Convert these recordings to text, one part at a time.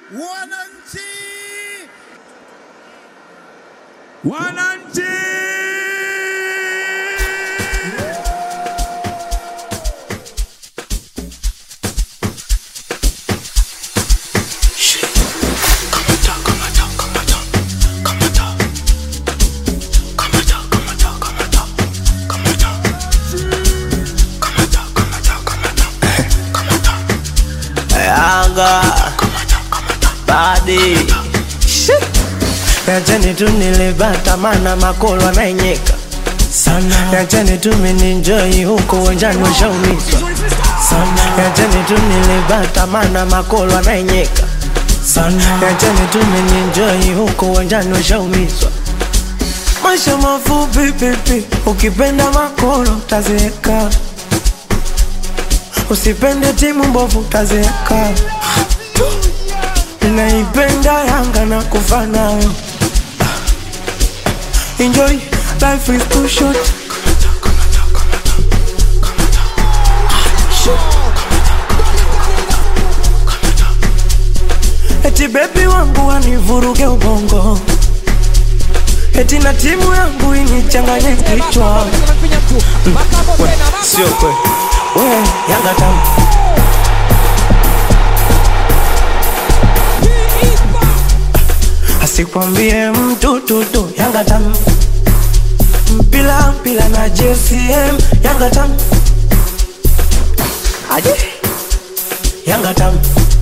Wananchi! Wananchi! Yanga Badi Yachani tu nilibata mana makolo wanaenyeka sana. Yachani tu mininjoi huko uwanjani washaumizwa sana. Yachani tu nilibata mana makolo wanaenyeka sana. Yachani tu mininjoi huko uwanjani washaumizwa. Maisha mafupi pipi, ukipenda makolo utazeeka. Usipende timu mbovu utazeeka. Ninaipenda Yanga na kufa nayo. Enjoy, life is too short. Eti baby wangu wanivuruge ubongo. Eti na timu yangu inichanganye kichwa. Sio kweli. Yanga tamu. Asikwambie mtu tutu Yanga tamu. Mpila na JCM Yanga tamu. Aje Yanga tamu.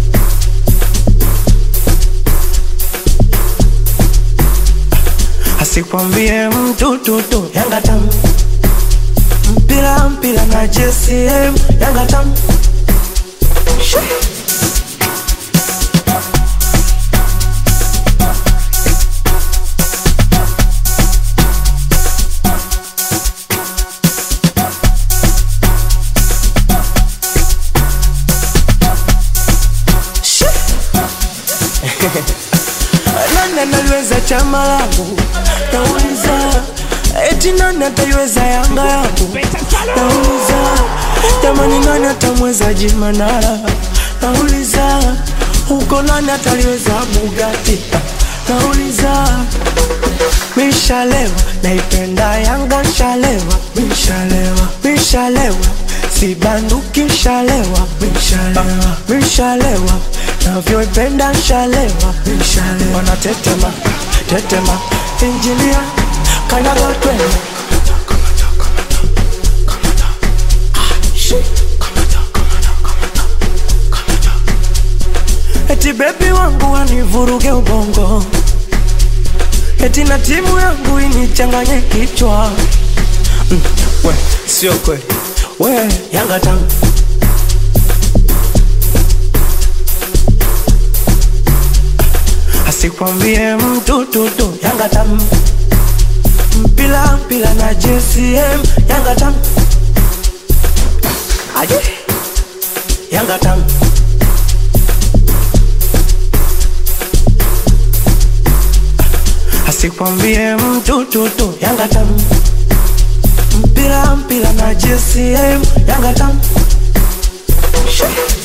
Asikwambie mtu tutu Yanga tamu. Mpila na JCM Yanga tamu. Nani analiweza chama langu? Nauliza. Eti nani ataiweza Yanga yangu? Nauliza. Jamani nani atamweza Jimanara? Nauliza. Huko nani ataliweza Bugatti? Nauliza. Mishalewa, naipenda Yanga shalewa. Mishalewa, sibanduki shalewa. Mishalewa, navyoipenda shalewa. Wanatetema, engineer kanyaga twende. Eti baby wangu wanivuruge ubongo. Eti na timu yangu inichanganye kichwa. Sio kweli. Yanga tamu. Asikwambie mtu tutu Yanga tamu. Mpila na JCM Yanga tamu. Aje Yanga tamu. Asikwambie mtu tutu Yanga tamu. Mpila na JCM Yanga tamu.